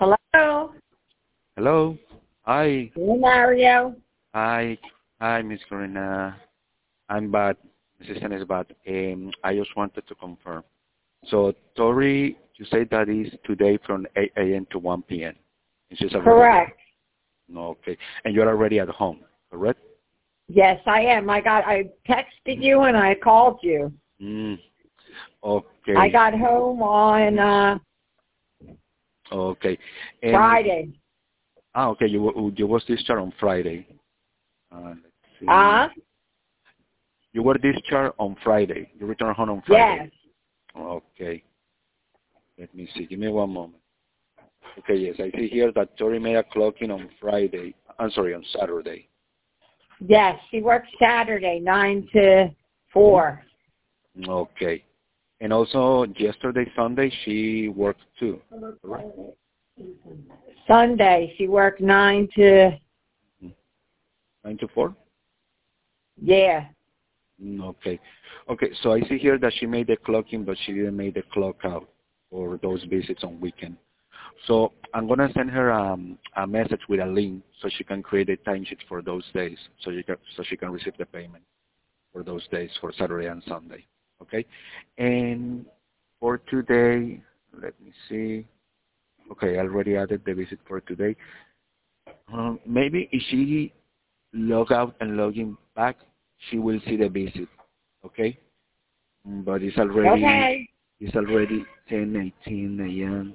Hello? Hello. Hi. Hey, Mario. Hi. Hi, Miss Corina. I'm bad. Assistant is bad. I just wanted to confirm. So, Tori, you say that is today from 8 a.m. to 1 p.m. Is this already? Correct. No, okay. And you're already at home, correct? Yes, I am. I texted you and I called you. Okay. I got home on Okay. And, Friday. okay. You was discharged on Friday. Let's see. You were discharged on Friday. You returned home on Friday. Yes. Okay. Let me see. Give me one moment. Okay, yes, I see here that Tori made a clock-in on Friday. I'm sorry, on Saturday. Yes, she works Saturday, 9 to 4. Okay. And also, yesterday, Sunday, she worked too, right? Sunday, she worked 9 to... 9 to 4? Yeah. Okay. Okay, so I see here that she made the clock-in, but she didn't make the clock-out for those visits on weekend. So I'm going to send her a message with a link so she can create a timesheet for those days, so she can receive the payment for those days, for Saturday and Sunday. Okay? And for today, let me see. Okay, I already added the visit for today. Maybe if she log out and log in back, she will see the visit. Okay? But it's already 10:18 a.m.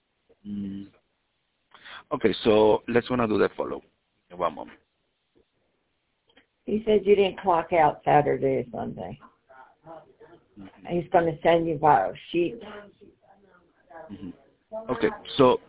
Okay, so let's wanna do the follow. In one moment. He said you didn't clock out Saturday or Sunday. He's going to send you a sheet. Okay, so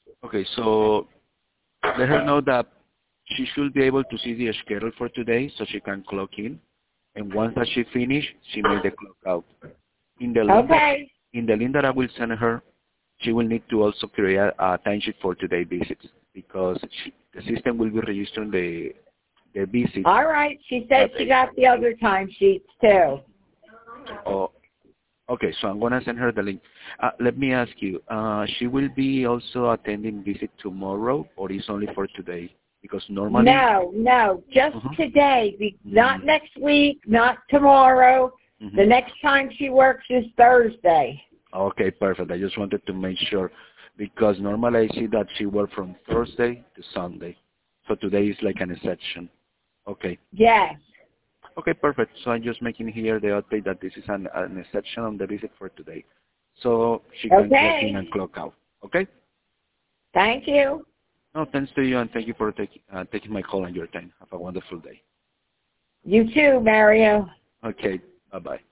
let her know that she should be able to see the schedule for today, so she can clock in. And once that she finish, she made the clock out. In the link that I will send her, she will need to also create a timesheet for today's visits because the system will be registering the visits. All right. She said she got the other timesheets too. Oh, okay. So I'm gonna send her the link. Let me ask you. She will be also attending visit tomorrow, or is only for today? Because normally. No, just today. Not next week. Not tomorrow. The next time she works is Thursday. Okay, perfect. I just wanted to make sure because normally I see that she worked from Thursday to Sunday. So today is like an exception. Okay. Yes. Okay, perfect. So I'm just making here the update that this is an exception on the visit for today. So she can clock in and clock out. Okay? Thank you. No, thanks to you and thank you for taking my call and your time. Have a wonderful day. You too, Mario. Okay, bye-bye.